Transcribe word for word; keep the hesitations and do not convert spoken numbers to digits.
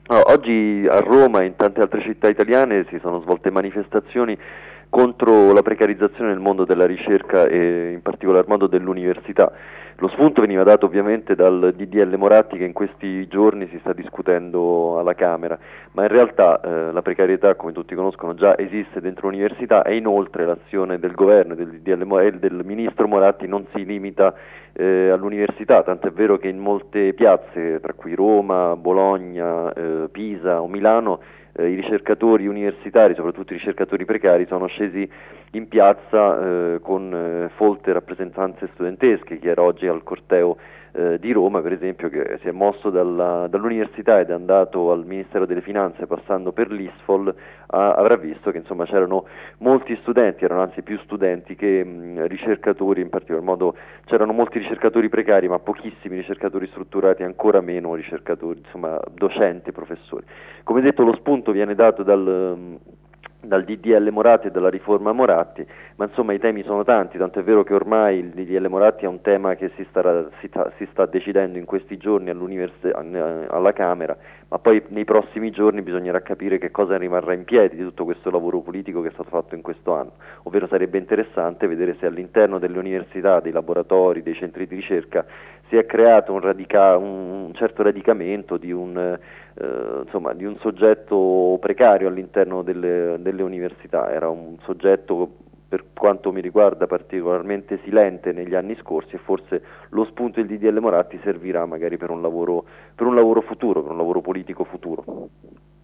Oh, oggi a Roma e in tante altre città italiane si sono svolte manifestazioni contro la precarizzazione nel mondo della ricerca e in particolar modo dell'università. Lo spunto veniva dato ovviamente dal D D L Moratti che in questi giorni si sta discutendo alla Camera, ma in realtà eh, la precarietà, come tutti conoscono, già esiste dentro l'università e inoltre l'azione del governo e del, D D L Mo- e del ministro Moratti non si limita eh, all'università, tant'è vero che in molte piazze, tra cui Roma, Bologna, eh, Pisa o Milano, eh, i ricercatori universitari, soprattutto i ricercatori precari, sono scesi in piazza eh, con eh, folte rappresentanze studentesche. Chi era oggi al corteo eh, di Roma, per esempio, che si è mosso dalla, dall'università ed è andato al Ministero delle Finanze passando per l'ISFOL, a, avrà visto che insomma c'erano molti studenti, erano anzi più studenti che mh, ricercatori, in particolar modo c'erano molti ricercatori precari ma pochissimi ricercatori strutturati, ancora meno ricercatori, insomma docenti, professori. Come detto, lo spunto viene dato dal, dal D D L Moratti e dalla riforma Moratti, ma insomma i temi sono tanti, tanto è vero che ormai il D D L Moratti è un tema che si, starà, si, ta, si sta decidendo in questi giorni alla Camera, ma poi nei prossimi giorni bisognerà capire che cosa rimarrà in piedi di tutto questo lavoro politico che è stato fatto in questo anno, ovvero sarebbe interessante vedere se all'interno delle università, dei laboratori, dei centri di ricerca si è creato un, radica- un certo radicamento di un, eh, insomma, di un soggetto precario all'interno delle, delle università. Era un soggetto, per quanto mi riguarda, particolarmente silente negli anni scorsi, e forse lo spunto del D D L Moratti servirà magari per un lavoro, per un lavoro futuro, per un lavoro politico futuro.